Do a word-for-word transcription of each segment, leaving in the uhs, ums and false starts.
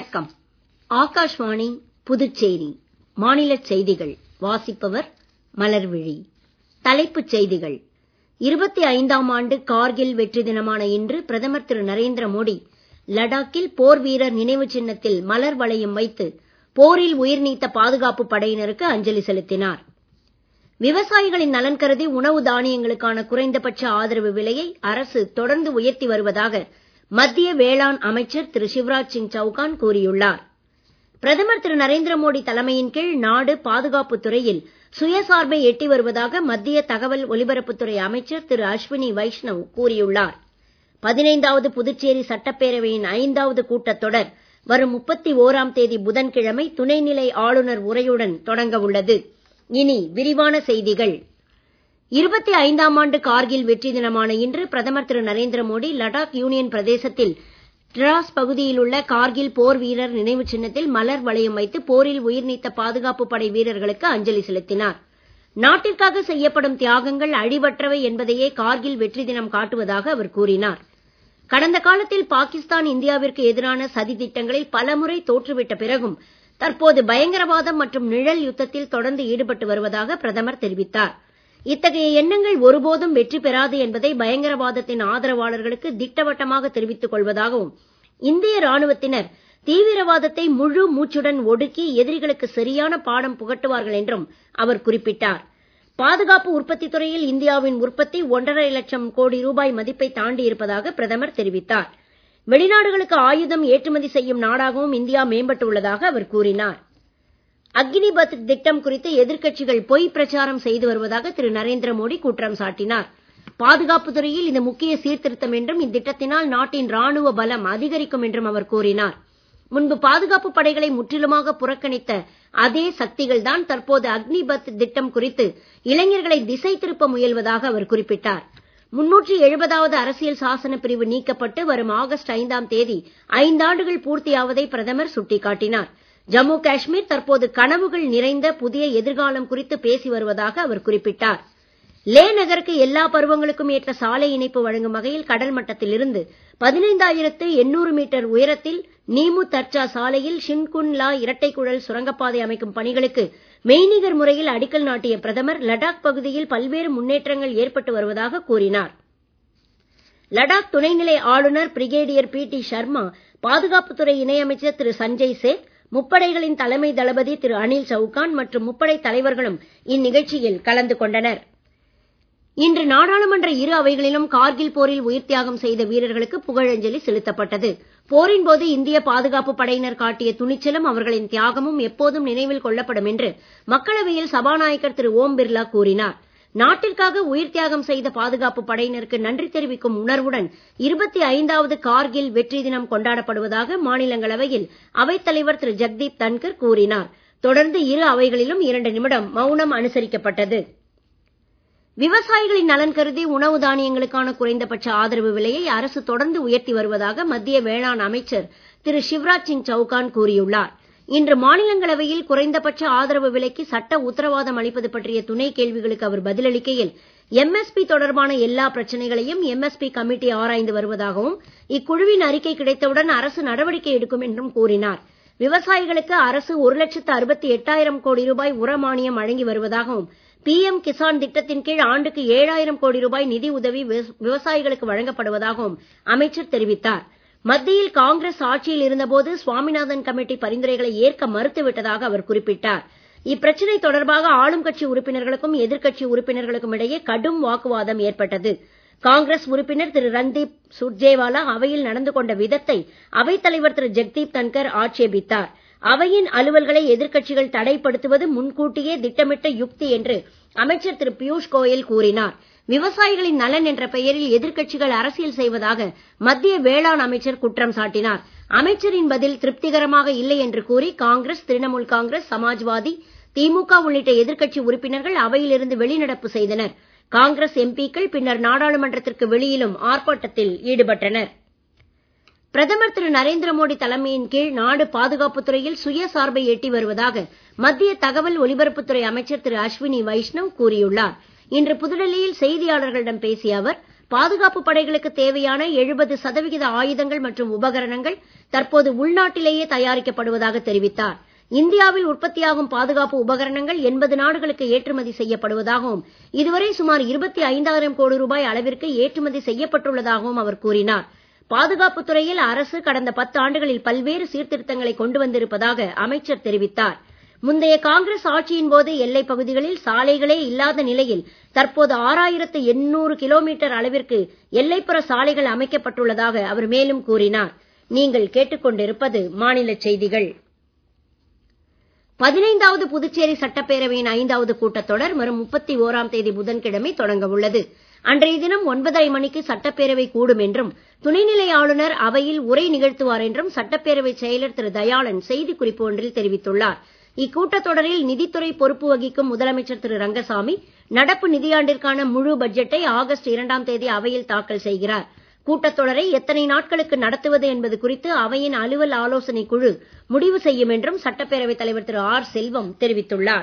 வணக்கம். ஆகாஷ்வாணி புதுச்சேரி மாநிலச் செய்திகள் வாசிப்பவர் மலர்விழி. தலைப்புச் செய்திகள். இருபத்தி ஐந்தாம் ஆண்டு கார்கில் வெற்றி தினமான இன்று பிரதமர் திரு நரேந்திர மோடி லடாக்கில் போர் வீரர் நினைவு சின்னத்தில் மலர் வளையம் வைத்து போரில் உயிர் நீத்த பாதுகாப்பு படையினருக்கு அஞ்சலி செலுத்தினார். விவசாயிகளின் நலன் கருதி உணவு தானியங்களுக்கான குறைந்தபட்ச ஆதரவு விலையை அரசு தொடர்ந்து உயர்த்தி வருவதாக மத்திய வேளாண் அமைச்சர் திரு சிவராஜ் சிங் சவுகான் கூறியுள்ளார். பிரதமர் திரு நரேந்திர மோடி தலைமையின் கீழ் நாடு பாதுகாப்பு துறையில் சுயசார்பை எட்டி வருவதாக மத்திய தகவல் ஒலிபரப்புத்துறை அமைச்சர் திரு அஸ்வினி வைஷ்ணவ் கூறியுள்ளார். பதினைந்தாவது புதுச்சேரி சட்டப்பேரவையின் ஐந்தாவது கூட்டத்தொடர் வரும் முப்பத்தி ஓராம் தேதி புதன்கிழமை துணைநிலை ஆளுநர் உரையுடன் தொடங்க உள்ளது. இனி விரிவான செய்திகள். இருபத்தி ஐந்தாம் ஆண்டு கார்கில் வெற்றி தினமான இன்று பிரதமர் திரு நரேந்திர மோடி லடாக் யூனியன் பிரதேசத்தில் டிராஸ் பகுதியில் உள்ள கார்கில் போர் வீரர் நினைவு சின்னத்தில் மலர் வளையம் வைத்து போரில் உயிர் நீத்த பாதுகாப்பு படை வீரர்களுக்கு அஞ்சலி செலுத்தினார். நாட்டிற்காக செய்யப்படும் தியாகங்கள் அழிவற்றவை என்பதையே கார்கில் வெற்றி தினம் காட்டுவதாக அவர் கூறினார். கடந்த காலத்தில் பாகிஸ்தான் இந்தியாவிற்கு எதிரான சதி திட்டங்களில் பலமுறை தோற்றுவிட்ட பிறகும் தற்போது பயங்கரவாதம் மற்றும் நிழல் யுத்தத்தில் தொடர்ந்து ஈடுபட்டு வருவதாக பிரதமர் தெரிவித்தார். இத்தகைய எண்ணங்கள் ஒருபோதும் வெற்றி பெறாது என்பதை பயங்கரவாதத்தின் ஆதரவாளர்களுக்கு திட்டவட்டமாக தெரிவித்துக் கொள்வதாகவும் இந்திய ராணுவத்தினர் தீவிரவாதத்தை முழு மூச்சுடன் ஒடுக்கி எதிரிகளுக்கு சரியான பாடம் புகட்டுவார்கள் என்றும் அவர் குறிப்பிட்டார். பாதுகாப்பு உற்பத்தி துறையில் இந்தியாவின் உற்பத்தி ஒன்றரை லட்சம் கோடி ரூபாய் மதிப்பை தாண்டி இருப்பதாக பிரதமர் தெரிவித்தார். வெளிநாடுகளுக்கு ஆயுதம் ஏற்றுமதி செய்யும் நாடாகவும் இந்தியா மேம்பட்டு உள்ளதாக அவர் கூறினார். அக்னிபத் திட்டம் குறித்து எதிர்க்கட்சிகள் பொய் பிரச்சாரம் செய்து வருவதாக திரு நரேந்திர மோடி குற்றம் சாட்டினார். பாதுகாப்பு துறையில் இது முக்கிய சீர்திருத்தம் என்றும் இத்திட்டத்தினால் நாட்டின் ராணுவ பலம் அதிகரிக்கும் என்றும் அவர் கூறினார். முன்பு பாதுகாப்பு படைகளை முற்றிலுமாக புறக்கணித்த அதே சக்திகள் தான் தற்போது அக்னிபத் திட்டம் குறித்து இளைஞர்களை திசை திருப்ப முயல்வதாக அவர் குறிப்பிட்டார். முன்னூற்று எழுபதாவது அரசியல் சாசன பிரிவு நீக்கப்பட்டு வரும் ஆகஸ்ட் ஐந்தாம் தேதி ஐந்தாண்டுகள் பூர்த்தியாவதை பிரதமர் சுட்டிக்காட்டினார். ஜம்மு காஷ்மீர் தற்போது கனவுகள் நிறைந்த புதிய எதிர்காலம் குறித்து பேசி வருவதாக அவர் குறிப்பிட்டார். லே நகருக்கு எல்லா பருவங்களுக்கும் ஏற்ற சாலை இணைப்பு வழங்கும் வகையில் கடல் மட்டத்தில் இருந்து பதினைந்தாயிரத்து எண்ணூறு மீட்டர் உயரத்தில் நீமு தர்ச்சா சாலையில் ஷின்குன்லா இரட்டை குழல் சுரங்கப்பாதை அமைக்கும் பணிகளுக்கு மெய்நிகர் முறையில் அடிக்கல் நாட்டிய பிரதமர் லடாக் பகுதியில் பல்வேறு முன்னேற்றங்கள் ஏற்பட்டு வருவதாக கூறினார். லடாக் துணைநிலை ஆளுநர் பிரிகேடியர் பி டி சர்மா, பாதுகாப்புத்துறை இணையமைச்சர் திரு சஞ்சய் சேத், முப்படைகளின் தலைமை தளபதி திரு அனில் சவுகான் மற்றும் முப்படை தலைவர்களும் இந்நிகழ்ச்சியில் கலந்து கொண்டனர். இன்று நாடாளுமன்ற இரு அவைகளிலும் கார்கில் போரில் உயிர் தியாகம் செய்த வீரர்களுக்கு புகழஞ்சலி செலுத்தப்பட்டது. போரின் போது இந்திய பாதுகாப்பு படையினர் காட்டிய துணிச்சலும் அவர்களின் தியாகமும் எப்போதும் நினைவில் கொள்ளப்படும் என்று மக்களவையில் சபாநாயகர் திரு ஓம் பிர்லா கூறினார். நாட்டிற்காக உயிர் தியாகம் செய்த பாதுகாப்பு படையினருக்கு நன்றி தெரிவிக்கும் உணர்வுடன் இருபத்தி ஐந்தாவது கார்கில் வெற்றி தினம் கொண்டாடப்படுவதாக மாநிலங்களவையில் அவைத்தலைவர் திரு ஜெக்தீப் தன்கர் கூறினார். தொடர்ந்து இரு அவைகளிலும் இரண்டு நிமிடம் மௌனம் அனுசரிக்கப்பட்டது. விவசாயிகளின் நலன் கருதி உணவு தானியங்களுக்கான குறைந்தபட்ச ஆதரவு விலையை அரசு தொடர்ந்து உயர்த்தி வருவதாக மத்திய வேளாண் அமைச்சர் திரு சிவராஜ் சிங் சவுகான் கூறியுள்ளார். இன்று மாநிலங்களவையில் குறைந்தபட்ச ஆதரவு விலைக்கு சட்ட உத்தரவாதம் அளிப்பது பற்றிய துணை கேள்விகளுக்கு அவர் பதிலளிக்கையில் எம் எஸ் பி தொடர்பான எல்லா பிரச்சனைகளையும் எம் எஸ் பி கமிட்டி ஆராய்ந்து வருவதாகவும் இக்குழுவின் அறிக்கை கிடைத்தவுடன் அரசு நடவடிக்கை எடுக்கும் என்றும் கூறினார். விவசாயிகளுக்கு அரசு ஒரு லட்சத்து அறுபத்தி எட்டாயிரம் கோடி ரூபாய் உர மானியம் வழங்கி வருவதாகவும் பி எம் கிசான் திட்டத்தின் கீழ் ஆண்டுக்கு ஏழாயிரம் கோடி ரூபாய் நிதி உதவி விவசாயிகளுக்கு வழங்கப்படுவதாகவும் அமைச்சர் தெரிவித்தார். மத்தியில் காங்கிரஸ் ஆட்சியில் இருந்தபோது சுவாமிநாதன் கமிட்டி பரிந்துரைகளை ஏற்க மறுத்துவிட்டதாக அவர் குறிப்பிட்டார். இப்பிரச்சனை தொடர்பாக ஆளும் கட்சி உறுப்பினர்களுக்கும் எதிர்க்கட்சி உறுப்பினர்களுக்கும் இடையே கடும் வாக்குவாதம் ஏற்பட்டது. காங்கிரஸ் உறுப்பினர் திரு ரன்தீப் சுர்ஜேவாலா அவையில் நடந்து கொண்ட விதத்தை அவைத்தலைவர் திரு ஜெக்தீப் தன்கர் ஆட்சேபித்தார். அவையின் அலுவல்களை எதிர்க்கட்சிகள் தடைப்படுத்துவது முன்கூட்டியே திட்டமிட்ட யுக்தி என்று அமைச்சர் திரு பியூஷ் கோயல் கூறினார். விவசாயிகளின் நலன் என்ற பெயரில் எதிர்க்கட்சிகள் அரசியல் செய்வதாக மத்திய வேளாண் அமைச்சர் குற்றம் சாட்டினார். அமைச்சரின் பதில் திருப்திகரமாக இல்லை என்று கூறி காங்கிரஸ், திரிணாமுல் காங்கிரஸ், சமாஜ்வாதி, திமுக உள்ளிட்ட எதிர்க்கட்சி உறுப்பினர்கள் அவையிலிருந்து வெளிநடப்பு செய்தனர். காங்கிரஸ் எம்பிக்கள் பின்னர் நாடாளுமன்றத்திற்கு வெளியிலும் ஆர்ப்பாட்டத்தில் ஈடுபட்டனர். பிரதமர் திரு நரேந்திர மோடி தலைமையின் கீழ் நாடு பாதுகாப்புத் துறையில் சுயசார்பை எட்டி வருவதாக மத்திய தகவல் ஒலிபரப்புத்துறை அமைச்சர் திரு அஸ்வினி வைஷ்ணவ் கூறியுள்ளார். இன்று புதுடெல்லியில் செய்தியாளர்களிடம் பேசிய அவர், பாதுகாப்பு படைகளுக்கு தேவையான எழுபது சதவிகித ஆயுதங்கள் மற்றும் உபகரணங்கள் தற்போது உள்நாட்டிலேயே தயாரிக்கப்படுவதாக தெரிவித்தார். இந்தியாவில் உற்பத்தியாகும் பாதுகாப்பு உபகரணங்கள் எண்பது நாடுகளுக்கு ஏற்றுமதி செய்யப்படுவதாகவும் இதுவரை சுமார் இருபத்தி ஐந்தாயிரம் கோடி ரூபாய் அளவிற்கு ஏற்றுமதி செய்யப்பட்டுள்ளதாகவும் அவர் கூறினார். பாதுகாப்புத் துறையில் அரசு கடந்த பத்து ஆண்டுகளில் பல்வேறு சீர்திருத்தங்களை கொண்டு வந்திருப்பதாக அமைச்சர் தெரிவித்தார். முந்தைய காங்கிரஸ் ஆட்சியின் போது எல்லைப் பகுதிகளில் சாலைகளே இல்லாத நிலையில் தற்போது ஆறாயிரத்து எண்ணூறு கிலோமீட்டர் அளவிற்கு எல்லைப்புற சாலைகள் அமைக்கப்பட்டுள்ளதாக அவர் மேலும் கூறினார். நீங்கள் கேட்டுக்கொண்டிருப்பது மாநில செய்திகள். பதினைந்தாவது புதுச்சேரி சட்டப்பேரவையின் ஐந்தாவது கூட்டத்தொடர் வரும் முப்பத்தி ஓராம் தேதி புதன்கிழமை தொடங்க உள்ளது. அன்றைய தினம் ஒன்பதரை மணிக்கு சட்டப்பேரவை கூடும் என்றும் துணைநிலை ஆளுநர் அவையில் உரை நிகழ்த்துவார் என்றும் சட்டப்பேரவை செயலர் திரு தயாளன் செய்திக்குறிப்பு ஒன்றில் தெரிவித்துள்ளார். இக்கூட்டத்தொடரில் நிதித்துறை பொறுப்பு வகிக்கும் முதலமைச்சர் திரு ரங்கசாமி நடப்பு நிதியாண்டிற்கான முழு பட்ஜெட்டை ஆகஸ்ட் இரண்டாம் தேதி அவையில் தாக்கல் செய்கிறார். கூட்டத்தொடரை எத்தனை நாட்களுக்கு நடத்துவது என்பது குறித்து அவையின் அலுவல் ஆலோசனை குழு முடிவு செய்யும் என்றும் சட்டப்பேரவைத் தலைவர் திரு ஆர் செல்வம் தெரிவித்துள்ளார்.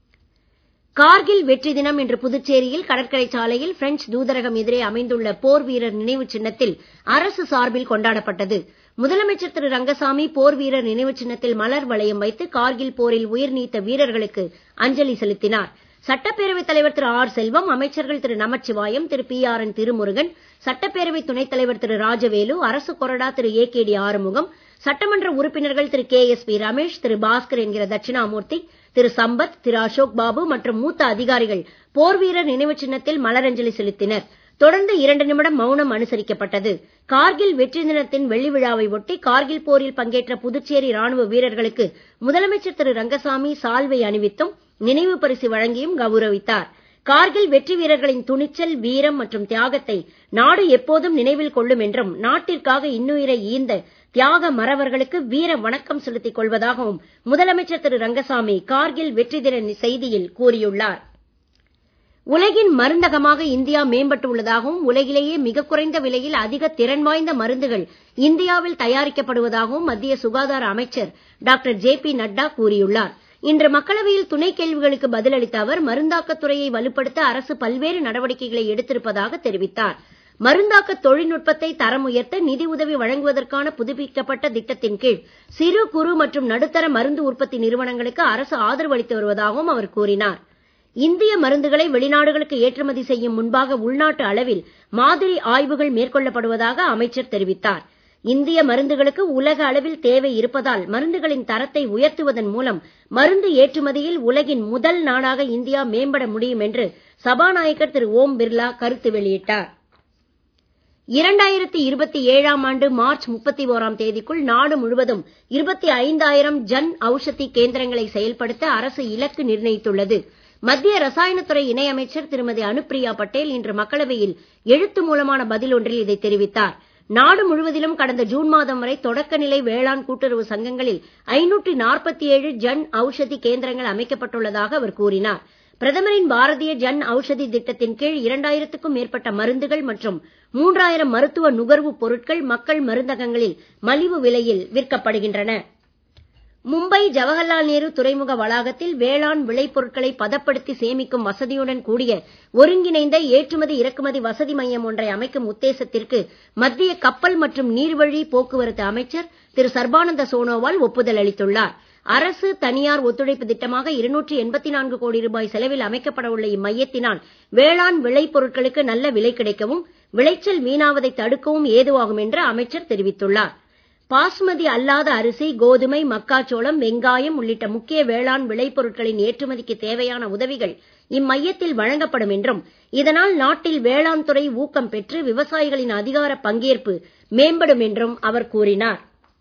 கார்கில் வெற்றி தினம் இன்று புதுச்சேரியில் கடற்கரை சாலையில் பிரெஞ்சு தூதரகம் எதிரே அமைந்துள்ள போர் வீரர் நினைவு சின்னத்தில் அரசு சார்பில் கொண்டாடப்பட்டது. முதலமைச்சர் திரு ரங்கசாமி போர் வீரர் நினைவு சின்னத்தில் மலர் வளையம் வைத்து கார்கில் போரில் உயிர் நீத்த வீரர்களுக்கு அஞ்சலி செலுத்தினார். சட்டப்பேரவைத் தலைவர் திரு ஆர் செல்வம், அமைச்சர்கள் திரு நமச்சிவாயம், திரு பி ஆர் என் திருமுருகன், சட்டப்பேரவை துணைத் தலைவர் திரு ராஜவேலு, அரசு கொறடா திரு ஏ கே டி ஆறுமுகம், சட்டமன்ற உறுப்பினர்கள் திரு கே எஸ் பி ரமேஷ், திரு பாஸ்கர் என்கிற தட்சிணாமூர்த்தி, திரு சம்பத், திரு அசோக் பாபு மற்றும் மூத்த அதிகாரிகள் போர் வீரர் நினைவு சின்னத்தில் மலரஞ்சலி செலுத்தினர். தொடர்ந்து இரண்டு நிமிடம் மௌனம் அனுசரிக்கப்பட்டது. கார்கில் வெற்றி தினத்தின் வெள்ளி விழாவை ஒட்டி கார்கில் போரில் பங்கேற்ற புதுச்சேரி ராணுவ வீரர்களுக்கு முதலமைச்சர் திரு ரங்கசாமி சால்வை அணிவித்தும் நினைவு பரிசு வழங்கியும் கௌரவித்தார். கார்கில் வெற்றி வீரர்களின் துணிச்சல், வீரம் மற்றும் தியாகத்தை நாடு எப்போதும் நினைவில் கொள்ளும் என்றும் நாட்டிற்காக இன்னுயிரை ஈந்த தியாக மறவர்களுக்கு வீர வணக்கம் செலுத்திக் கொள்வதாகவும் முதலமைச்சர் திரு ரங்கசாமி கார்கில் வெற்றி தின செய்தியில் கூறியுள்ளார். உலகின் மருந்தகமாக இந்தியா மேம்பட்டு உள்ளதாகவும் உலகிலேயே மிக குறைந்த விலையில் அதிக திறன் வாய்ந்த மருந்துகள் இந்தியாவில் தயாரிக்கப்படுவதாகவும் மத்திய சுகாதார அமைச்சர் டாக்டர் ஜே பி நட்டா கூறியுள்ளார். இன்று மக்களவையில் துணை கேள்விகளுக்கு பதிலளித்த அவர் மருந்தாக்கத் துறையை வலுப்படுத்த அரசு பல்வேறு நடவடிக்கைகளை எடுத்திருப்பதாக தெரிவித்தார். மருந்தாக்க தொழில்நுட்பத்தை தரம் உயர்த்த நிதி உதவி வழங்குவதற்கான புதுப்பிக்கப்பட்ட திட்டத்தின் கீழ் சிறு குறு மற்றும் நடுத்தர மருந்து உற்பத்தி நிறுவனங்களுக்கு அரசு ஆதரவு அளித்து வருவதாகவும் அவர் கூறினார். இந்திய மருந்துகளை வெளிநாடுகளுக்கு ஏற்றுமதி செய்யும் முன்பாக உள்நாட்டு அளவில் மாதிரி ஆய்வுகள் மேற்கொள்ளப்படுவதாக அமைச்சர் தெரிவித்தார். இந்திய மருந்துகளுக்கு உலக அளவில் தேவை இருப்பதால் மருந்துகளின் தரத்தை உயர்த்துவதன் மூலம் மருந்து ஏற்றுமதியில் உலகின் முதல் நாடாக இந்தியா மேம்பட முடியும் என்று சபாநாயகர் திரு ஓம் பிர்லா கருத்து வெளியிட்டார். இரண்டாயிரத்தி இருபத்தி ஏழாம் ஆண்டு மார்ச் முப்பத்தி ஓராம் தேதிக்குள் நாடு முழுவதும் இருபத்தி ஐந்தாயிரம் ஜன் ஔஷதி கேந்திரங்களை செயல்படுத்த அரசு இலக்கு நிர்ணயித்துள்ளது. மத்திய ரசாயனத்துறை இணை அமைச்சர் திருமதி அனுப்பிரியா பட்டேல் இன்று மக்களவையில் எழுத்து மூலமான பதில் ஒன்றில் இதை தெரிவித்தார். நாடு முழுவதிலும் கடந்த ஜூன் மாதம் வரை தொடக்க நிலை வேளாண் கூட்டுறவு சங்கங்களில் ஐநூற்று நாற்பத்தி ஏழு ஜன் ஔஷதி கேந்திரங்கள் அமைக்கப்பட்டுள்ளதாக அவர் கூறினார். பிரதமரின் பாரதிய ஜன் ஔஷதி திட்டத்தின் கீழ் இரண்டாயிரத்துக்கும் மேற்பட்ட மருந்துகள் மற்றும் மூன்றாயிரம் மருத்துவ நுகர்வுப் பொருட்கள் மக்கள் மருந்தகங்களில் மலிவு விலையில் விற்கப்படுகின்றன. மும்பை ஜவஹர்லால் நேரு துறைமுக வளாகத்தில் வேளாண் விளைபொருட்களை பதப்படுத்தி சேமிக்கும் வசதியுடன் கூடிய ஒருங்கிணைந்த ஏற்றுமதி இறக்குமதி வசதி மையம் ஒன்றை அமைக்கும் உத்தேசத்திற்கு மத்திய கப்பல் மற்றும் நீர்வழி போக்குவரத்து அமைச்சர் திரு சர்பானந்த சோனோவால் ஒப்புதல் அளித்துள்ளார். அரசு தனியார் ஒத்துழைப்பு திட்டமாக இருநூற்று எண்பத்தி நான்கு கோடி ரூபாய் செலவில் அமைக்கப்பட உள்ள இம்மையத்தினால் வேளாண் விளைபொருட்களுக்கு நல்ல விலை கிடைக்கவும் விளைச்சல் வீணாவதை தடுக்கவும் ஏதுவாகும் என்று அமைச்சர் தெரிவித்துள்ளார். பாசுமதி அல்லாத அரிசி, கோதுமை, மக்காச்சோளம், வெங்காயம் உள்ளிட்ட முக்கிய வேளாண் விளைபொருட்களின் ஏற்றுமதிக்கு தேவையான உதவிகள் இம்மையத்தில் வழங்கப்படும் என்றும் இதனால் நாட்டில் வேளாண் துறை ஊக்கம் பெற்று விவசாயிகளின் அதிகார பங்கேற்பு மேம்படும் என்றும் அவர் கூறினார்.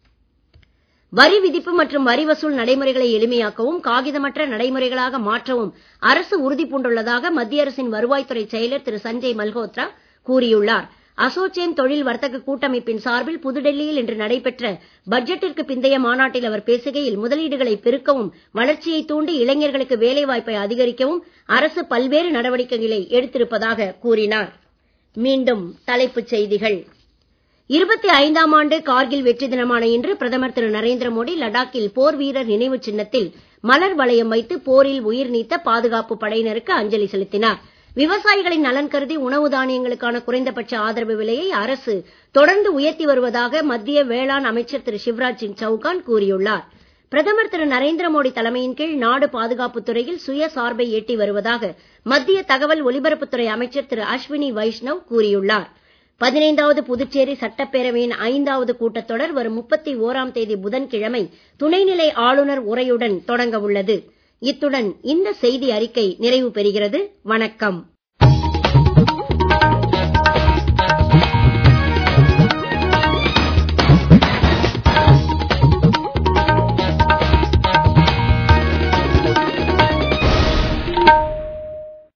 வரி விதிப்பு மற்றும் வரி வசூல் நடைமுறைகளை எளிமையாக்கவும் காகிதமற்ற நடைமுறைகளாக மாற்றவும் அரசு உறுதி பூண்டுள்ளதாக மத்திய அரசின் வருவாய்த்துறை செயலர் திரு சஞ்சய் மல்ஹோத்ரா கூறியுள்ளார். அசோச்சேம் தொழில் வர்த்தக கூட்டமைப்பின் சார்பில் புதுடெல்லியில் இன்று நடைபெற்ற பட்ஜெட்டிற்கு பிந்தைய மாநாட்டில் அவர் பேசுகையில் முதலீடுகளை பெருக்கவும் வளர்ச்சியை தூண்டி இளைஞர்களுக்கு வேலை வாய்ப்பை அதிகரிக்கவும் அரசு பல்வேறு நடவடிக்கைகளை எடுத்திருப்பதாக கூறினார். மீண்டும் தலைப்புச் செய்திகள். இருபத்தி ஐந்தாம் ஆண்டு கார்கில் வெற்றி தினமான இன்று பிரதமர் திரு நரேந்திர மோடி லடாக்கில் போர் வீரர் நினைவு சின்னத்தில் மலர் வளையம் வைத்து போரில் உயிர் நீத்த பாதுகாப்பு படையினருக்கு அஞ்சலி செலுத்தினார். விவசாயிகளின் நலன் கருதி உணவு தானியங்களுக்கான குறைந்தபட்ச ஆதரவு விலையை அரசு தொடர்ந்து உயர்த்தி வருவதாக மத்திய வேளாண் அமைச்சர் திரு சிவராஜ் சிங் சௌகான் கூறியுள்ளார். பிரதமர் திரு நரேந்திர மோடி தலைமையின் கீழ் நாடு பாதுகாப்புத் துறையில் சுயசார்பை எட்டி வருவதாக மத்திய தகவல் ஒலிபரப்புத்துறை அமைச்சர் திரு அஸ்வினி வைஷ்ணவ் கூறியுள்ளார். பதினைந்தாவது புதுச்சேரி சட்டப்பேரவையின் ஐந்தாவது கூட்டத்தொடர் வரும் முப்பத்தி ஓராம் தேதி புதன்கிழமை துணைநிலை ஆளுநர் உரையுடன் தொடங்க உள்ளது. இத்துடன் இந்த செய்தி அறிக்கை நிறைவு பெறுகிறது. வணக்கம்.